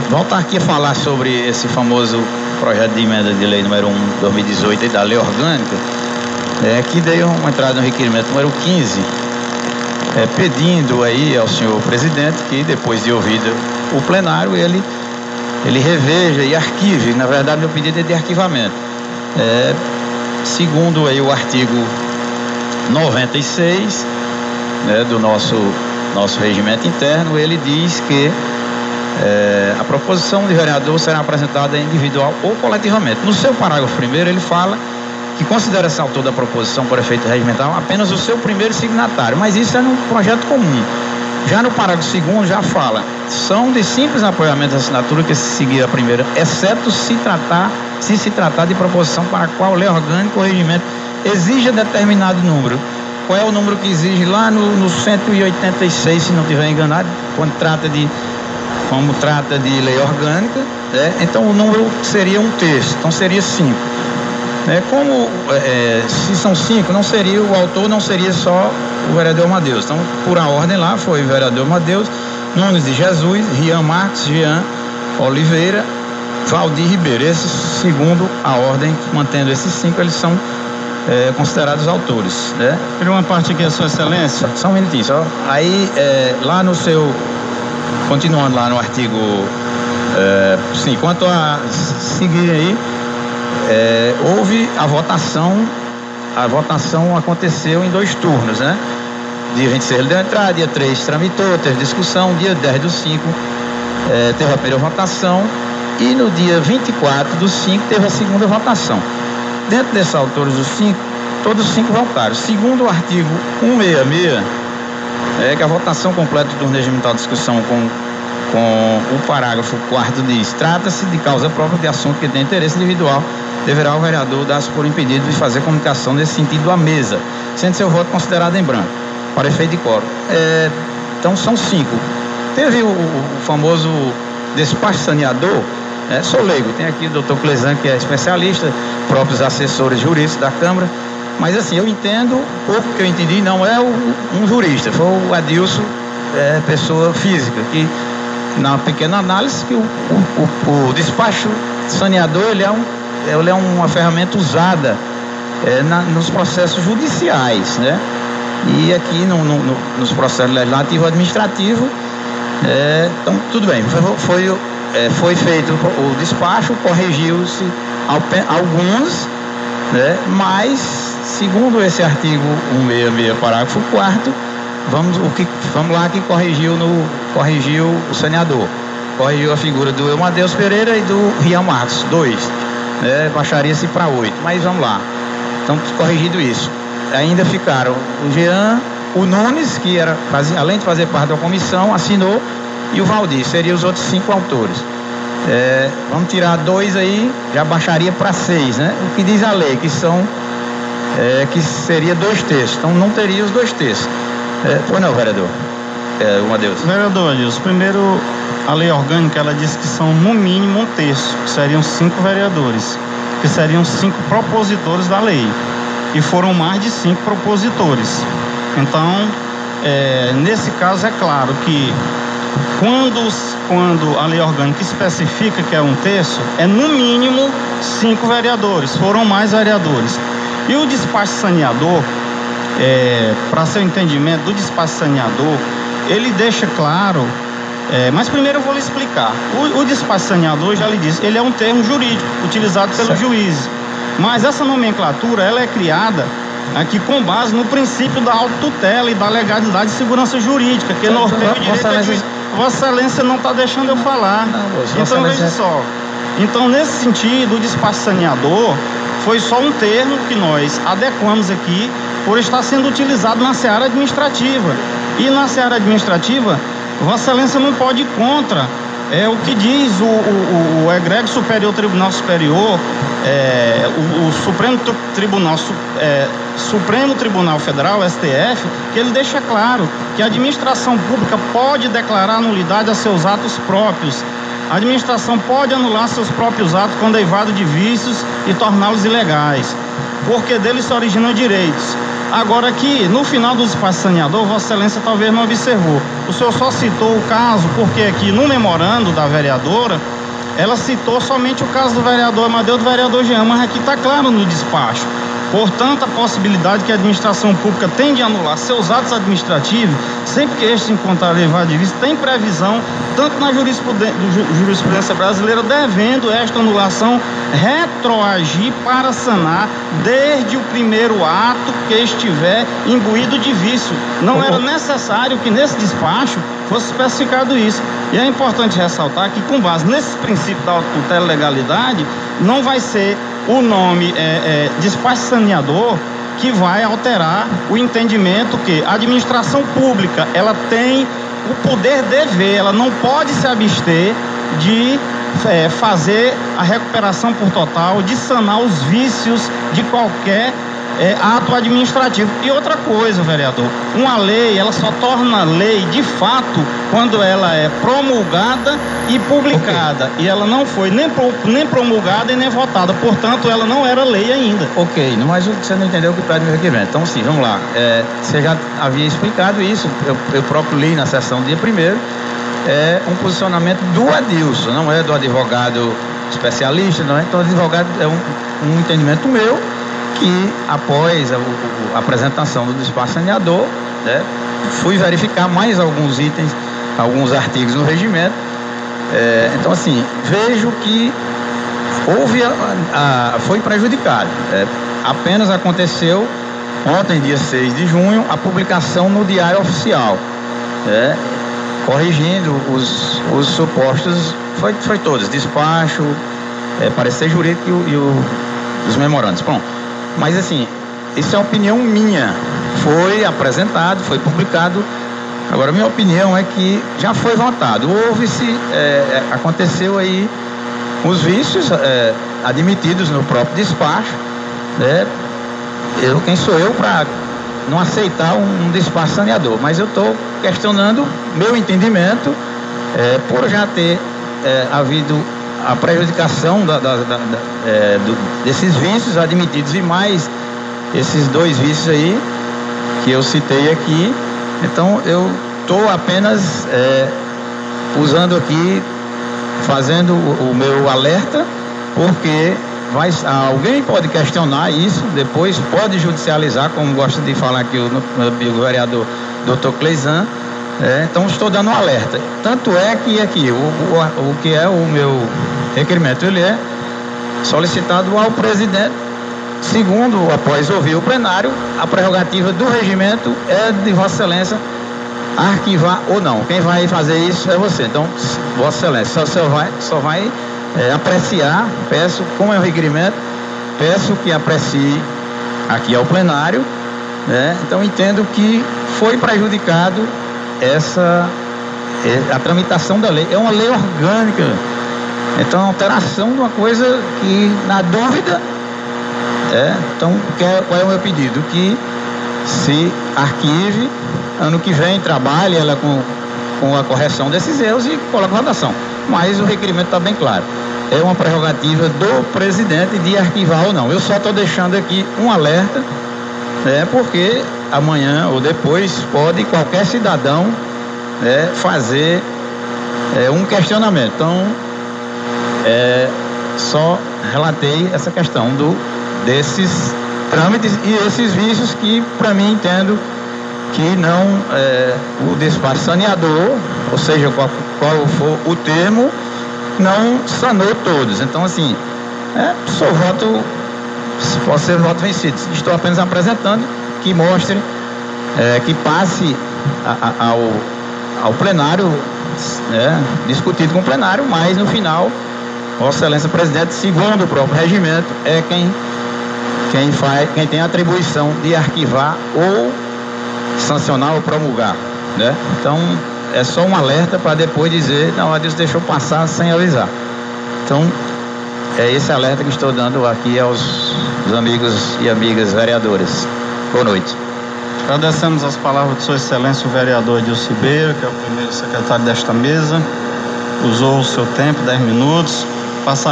voltar aqui a falar sobre esse famoso projeto de emenda de lei número 1/2018 da lei orgânica, que dei uma entrada no requerimento número 15, pedindo aí ao senhor presidente que, depois de ouvido o plenário, ele reveja e arquive. Na verdade, meu pedido é de arquivamento. Segundo aí o artigo 96, do nosso regimento interno, ele diz que a proposição de vereador será apresentada individual ou coletivamente. No seu parágrafo primeiro, ele fala que considera-se autor da proposição por efeito regimental apenas o seu primeiro signatário, mas isso é num projeto comum. Já no parágrafo segundo já fala, são de simples apoiamento da assinatura que se seguir a primeira, exceto se se tratar de proposição para a qual a lei orgânica ou regimento exija determinado número. Qual é o número que exige lá no 186, se não estiver enganado, como trata de lei orgânica, então o número seria 1/3, então seria 5. Se são 5, não seria o autor, não seria só o vereador Amadeus. Então, por a ordem lá, foi o vereador Amadeus, Nunes de Jesus, Rian Marques, Jean Oliveira, Valdir Ribeiro. Esses, segundo a ordem, mantendo esses 5, eles são considerados autores. Queria uma parte aqui, a sua excelência. Só um minutinho, só. Aí, lá no seu... Continuando lá no artigo... sim, quanto a seguir aí... houve a votação aconteceu em 2 turnos, Dia 26 ele deu entrada, dia 3 tramitou, teve discussão, dia 10/5 teve a primeira votação e no dia 24/5 teve a segunda votação. Dentro desses autores dos 5, todos os 5 votaram. Segundo o artigo 166, que a votação completa do turno regimental de discussão com o parágrafo 4º diz: trata-se de causa própria de assunto que tem interesse individual, deverá o vereador dar-se por impedido de fazer comunicação nesse sentido à mesa, sendo seu voto considerado em branco, para efeito de quórum. Então são 5. Teve o famoso despacho saneador, sou leigo, tem aqui o doutor Clesan, que é especialista, próprios assessores jurídicos da Câmara, mas assim, eu entendo, pouco que eu entendi, não é um jurista, foi o Adilson, pessoa física, que na pequena análise, que o despacho saneador, ele é uma ferramenta usada nos processos judiciais, E aqui nos processos legislativo e administrativo, então tudo bem, foi feito o despacho, corrigiu-se alguns, mas segundo esse artigo 166, parágrafo 4º, vamos lá que corrigiu o saneador, corrigiu a figura do Amadeus Pereira e do Rian Marques, 2, baixaria-se para 8, mas vamos lá. Então, corrigido isso, ainda ficaram o Jean, o Nunes, que além de fazer parte da comissão, assinou, e o Valdir, seriam os outros 5 autores. Vamos tirar 2 aí, já baixaria para 6, O que diz a lei, que seria 2/3, então não teria os 2/3. Pois não, vereador. Amadeus. Vereador Adilson, primeiro, a lei orgânica, ela diz que são no mínimo 1/3, que seriam 5 vereadores, que seriam 5 propositores da lei, e foram mais de 5 propositores. Então, nesse caso, é claro que quando a lei orgânica especifica que é 1/3, é no mínimo 5 vereadores, foram mais vereadores. E o despacho saneador, para seu entendimento do despacho saneador, ele deixa claro, mas primeiro eu vou lhe explicar. O despacho saneador, já lhe disse, ele é um termo jurídico utilizado pelos juízes, mas essa nomenclatura, ela é criada aqui com base no princípio da autotutela e da legalidade e segurança jurídica, que norteia o direito a juiz. Vossa Excelência não está deixando eu falar. Então veja só. Então, nesse sentido, o despacho saneador foi só um termo que nós adequamos aqui por estar sendo utilizado na seara administrativa. E na seara administrativa, Vossa Excelência não pode ir contra o que diz o egrégio Superior Tribunal Superior, o Supremo Tribunal Federal, STF, que ele deixa claro que a administração pública pode declarar nulidade a seus atos próprios. A administração pode anular seus próprios atos quando deivado de vícios e torná-los ilegais, porque deles se originam direitos. Agora aqui, no final do despacho saneador, Vossa Excelência talvez não observou. O senhor só citou o caso porque aqui no memorando da vereadora, ela citou somente o caso do vereador Amadeu e do vereador Jean, mas aqui está claro no despacho. Portanto, a possibilidade que a administração pública tem de anular seus atos administrativos, sempre que estes encontrarem levado de vista, tem previsão, tanto na jurisprudência brasileira, devendo esta anulação retroagir para sanar desde o primeiro ato que estiver imbuído de vício. Não era necessário que nesse despacho fosse especificado isso. E é importante ressaltar que, com base nesse princípio da tutela e legalidade, não vai ser o nome despacho saneador que vai alterar o entendimento que a administração pública, ela tem o poder de ver, ela não pode se abster de fazer a recuperação por total, de sanar os vícios de qualquer ato administrativo. E outra coisa, vereador, uma lei, ela só torna lei de fato quando ela é promulgada e publicada. Okay. E ela não foi nem promulgada e nem votada, portanto ela não era lei ainda. Ok, mas você não entendeu o que pede o requerimento. Então sim, vamos lá, você já havia explicado isso, eu próprio li na sessão dia 1º, é um posicionamento do Adilson, não é do advogado especialista, não é? Então o advogado é um entendimento meu, que após a apresentação do despacho saneador, né, fui verificar mais alguns itens, alguns artigos no regimento. Então assim, vejo que houve foi prejudicado. Apenas aconteceu ontem, dia 6 de junho, a publicação no Diário Oficial, corrigindo os supostos, foi todos, despacho, parecer jurídico e os memorandos. Bom, mas assim, isso é uma opinião minha, foi apresentado, foi publicado. Agora, minha opinião é que já foi votado, aconteceu aí os vícios admitidos no próprio despacho, né? Quem sou eu para não aceitar um despacho saneador? Mas eu estou questionando meu entendimento, por já ter havido a prejudicação desses vícios admitidos e mais esses 2 vícios aí que eu citei aqui. Então eu estou apenas usando aqui, fazendo o meu alerta, porque alguém pode questionar isso, depois pode judicializar, como gosta de falar aqui o meu amigo vereador Dr. Cleisan. Então estou dando um alerta. Tanto é que aqui o que é o meu requerimento, ele é solicitado ao presidente, segundo, após ouvir o plenário, a prerrogativa do regimento é de Vossa Excelência arquivar ou não. Quem vai fazer isso é você. Então, Vossa Excelência só vai apreciar, peço, como é o requerimento, peço que aprecie aqui ao plenário, Então entendo que foi prejudicado a tramitação da lei. É uma lei orgânica, então a alteração de uma coisa que, na dúvida, então qual é o meu pedido? Que se arquive, ano que vem trabalhe ela com a correção desses erros e coloque votação. Mas o requerimento está bem claro, é uma prerrogativa do presidente de arquivar ou não. Eu só estou deixando aqui um alerta, porque amanhã ou depois pode qualquer cidadão fazer um questionamento. Então só relatei essa questão desses trâmites e esses vícios que, para mim, entendo que não o despacho saneador, ou seja, qual for o termo, não sanou todos. Então assim, pode ser voto vencido. Estou apenas apresentando que mostre, que passe ao plenário, discutido com o plenário, mas no final, Vossa Excelência Presidente, segundo o próprio regimento, é quem tem a atribuição de arquivar ou sancionar ou promulgar, Então é só um alerta para depois dizer, não, a Deus deixou passar sem avisar. Então é esse alerta que estou dando aqui aos amigos e amigas vereadores. Boa noite. Agradecemos as palavras de Sua Excelência o vereador Adilson Ribeiro, que é o primeiro secretário desta mesa. Usou o seu tempo, 10 minutos.